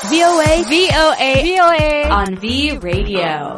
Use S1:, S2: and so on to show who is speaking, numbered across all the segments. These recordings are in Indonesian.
S1: VOA
S2: on V Radio.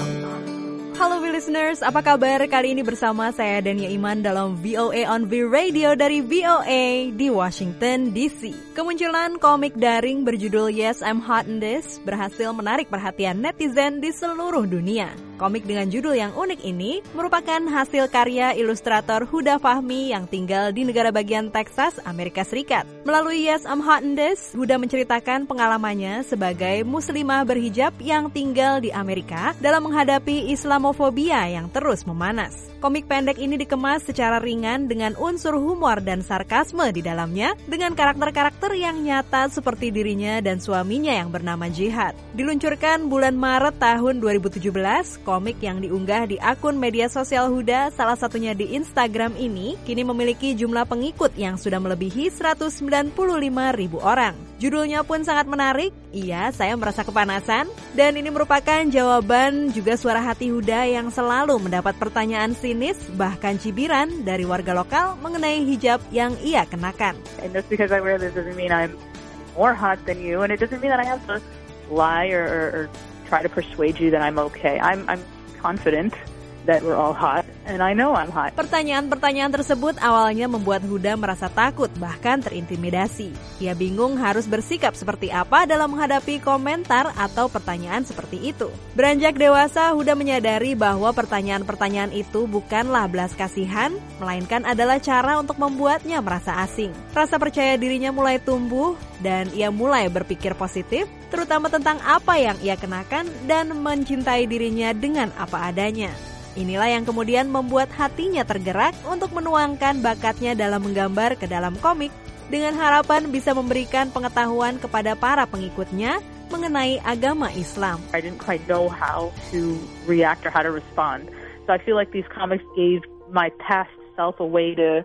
S1: Halo V listeners, apa kabar? Kali ini bersama saya Dania Iman dalam VOA on V Radio dari VOA di Washington DC. Kemunculan komik daring berjudul Yes, I'm Hot in This berhasil menarik perhatian netizen di seluruh dunia. Komik dengan judul yang unik ini merupakan hasil karya ilustrator Huda Fahmi yang tinggal di negara bagian Texas, Amerika Serikat. Melalui Yes, I'm Hot in This, Huda menceritakan pengalamannya sebagai muslimah berhijab yang tinggal di Amerika dalam menghadapi Islamofobia yang terus memanas. Komik pendek ini dikemas secara ringan dengan unsur humor dan sarkasme di dalamnya dengan karakter-karakter yang nyata seperti dirinya dan suaminya yang bernama Jihad. Diluncurkan bulan Maret tahun 2017, komik yang diunggah di akun media sosial Huda, salah satunya di Instagram ini, kini memiliki jumlah pengikut yang sudah melebihi 195.000 orang. Judulnya pun sangat menarik, iya saya merasa kepanasan, dan ini merupakan jawaban juga suara hati Huda yang selalu mendapat pertanyaan sinis, bahkan cibiran dari warga lokal mengenai hijab yang ia kenakan.
S3: And just because I wear this doesn't mean I'm more hot than you, and it doesn't mean that I have to lie or try to persuade you that I'm okay. I'm confident that we're all hot, and I know I'm hot.
S1: Pertanyaan-pertanyaan tersebut awalnya membuat Huda merasa takut, bahkan terintimidasi. Ia bingung harus bersikap seperti apa dalam menghadapi komentar atau pertanyaan seperti itu. Beranjak dewasa, Huda menyadari bahwa pertanyaan-pertanyaan itu bukanlah belas kasihan, melainkan adalah cara untuk membuatnya merasa asing. Rasa percaya dirinya mulai tumbuh, dan ia mulai berpikir positif, terutama tentang apa yang ia kenakan dan mencintai dirinya dengan apa adanya. Inilah yang kemudian membuat hatinya tergerak untuk menuangkan bakatnya dalam menggambar ke dalam komik dengan harapan bisa memberikan pengetahuan kepada para pengikutnya mengenai agama Islam.
S3: I didn't quite know how to react or how to respond. So I feel like these comics gave my past self a way to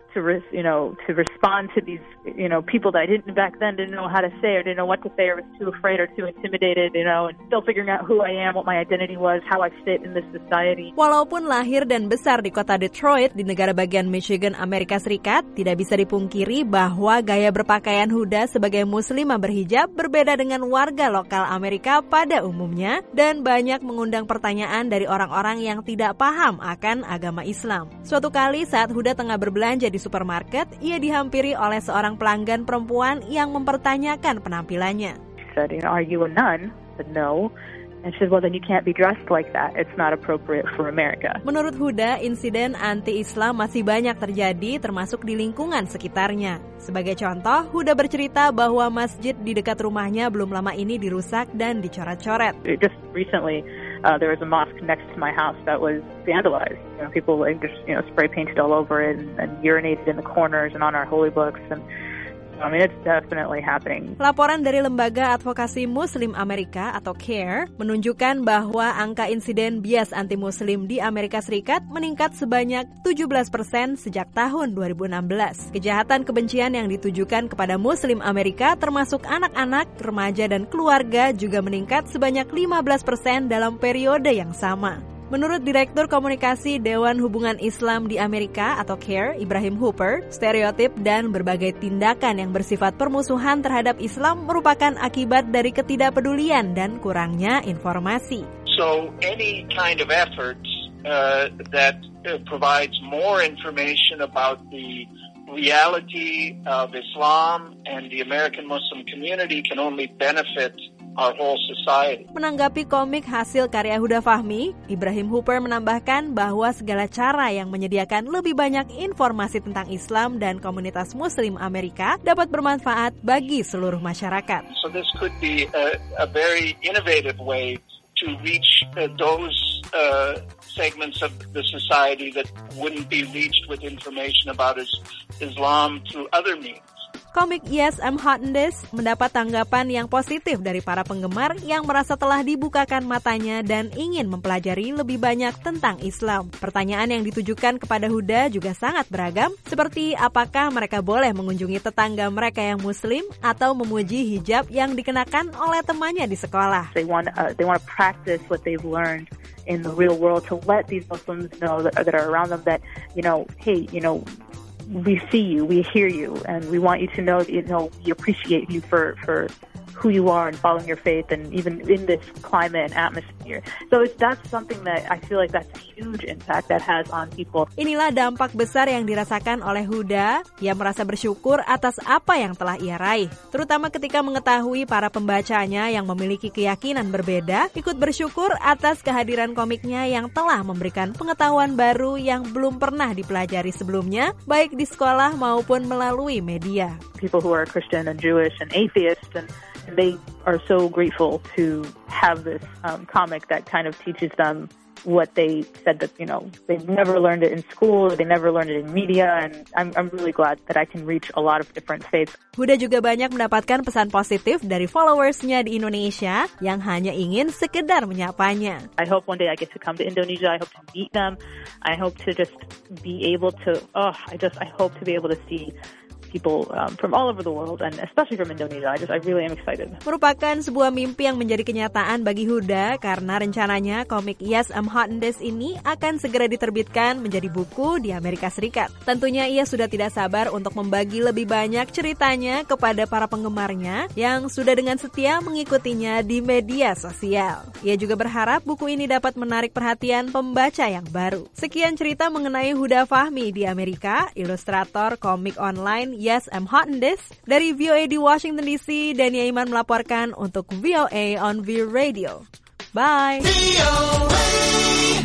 S3: respond to these, people that I didn't know how to say or didn't know what to say or was too afraid or too intimidated, and still figuring out who I am, what my identity was, how I fit in this society.
S1: Walaupun lahir dan besar di kota Detroit di negara bagian Michigan, Amerika Serikat, tidak bisa dipungkiri bahwa gaya berpakaian Huda sebagai muslimah berhijab berbeda dengan warga lokal Amerika pada umumnya dan banyak mengundang pertanyaan dari orang-orang yang tidak paham akan agama Islam. Suatu kali saat Huda tengah berbelanja di supermarket, ia dihampiri oleh seorang pelanggan perempuan yang mempertanyakan penampilannya.
S3: She said, "Are you a nun?" I said, "No." And she said, "Well, then you can't be dressed like that. It's not appropriate for America."
S1: Menurut Huda, insiden anti-Islam masih banyak terjadi termasuk di lingkungan sekitarnya. Sebagai contoh, Huda bercerita bahwa masjid di dekat rumahnya belum lama ini dirusak dan dicoret-coret.
S3: Just recently, there was a mosque next to my house that was vandalized. People just spray painted all over it and urinated in the corners and on our holy books, and it's definitely happening.
S1: Laporan dari Lembaga Advokasi Muslim Amerika atau CARE menunjukkan bahwa angka insiden bias anti-muslim di Amerika Serikat meningkat sebanyak 17% sejak tahun 2016. Kejahatan kebencian yang ditujukan kepada muslim Amerika termasuk anak-anak, remaja dan keluarga juga meningkat sebanyak 15% dalam periode yang sama. Menurut Direktur Komunikasi Dewan Hubungan Islam di Amerika atau CARE, Ibrahim Hooper, stereotip dan berbagai tindakan yang bersifat permusuhan terhadap Islam merupakan akibat dari ketidakpedulian dan kurangnya informasi.
S4: So any kind of efforts that provides more information about the reality of Islam and the American Muslim community can only benefit our whole society.
S1: Menanggapi komik hasil karya Huda Fahmi, Ibrahim Hooper menambahkan bahwa segala cara yang menyediakan lebih banyak informasi tentang Islam dan komunitas Muslim Amerika dapat bermanfaat bagi seluruh masyarakat.
S4: So this could be a very innovative way to reach those segments of the society that wouldn't be reached with information about Islam through other means.
S1: Komik Yes, I'm Hot in This mendapat tanggapan yang positif dari para penggemar yang merasa telah dibukakan matanya dan ingin mempelajari lebih banyak tentang Islam. Pertanyaan yang ditujukan kepada Huda juga sangat beragam, seperti apakah mereka boleh mengunjungi tetangga mereka yang Muslim atau memuji hijab yang dikenakan oleh temannya di sekolah.
S3: They want to practice what they've learned in the real world to let these Muslims know that are around them that, hey, we see you, we hear you, and we want you to know, we appreciate you for who you are and following your faith, and even in this climate and atmosphere. So that's something that I feel like that's a huge impact that has on people.
S1: Inilah dampak besar yang dirasakan oleh Huda. Ia merasa bersyukur atas apa yang telah ia raih, terutama ketika mengetahui para pembacanya yang memiliki keyakinan berbeda ikut bersyukur atas kehadiran komiknya yang telah memberikan pengetahuan baru yang belum pernah dipelajari sebelumnya, baik di sekolah maupun melalui media.
S3: People who are Christian and Jewish and atheists, and they are so grateful to have this comic that kind of teaches them what they said that, they've never learned it in school, they never learned it in media, and I'm really glad that I can reach a lot of different faiths.
S1: Huda juga banyak mendapatkan pesan positif dari followersnya di Indonesia yang hanya ingin sekedar menyapanya.
S3: I hope one day I get to come to Indonesia, I hope to meet them, I hope to just be able to, I hope to be able to see people from all over the world, and especially from Indonesia. I really am excited.
S1: Merupakan sebuah mimpi yang menjadi kenyataan bagi Huda karena rencananya komik Yes, I'm Hot in This ini akan segera diterbitkan menjadi buku di Amerika Serikat. Tentunya ia sudah tidak sabar untuk membagi lebih banyak ceritanya kepada para penggemarnya yang sudah dengan setia mengikutinya di media sosial. Ia juga berharap buku ini dapat menarik perhatian pembaca yang baru. Sekian cerita mengenai Huda Fahmi di Amerika, ilustrator komik online Yes, I'm Hot in This. Dari VOA di Washington DC, Dania Iman melaporkan untuk VOA on V Radio. Bye! VOA.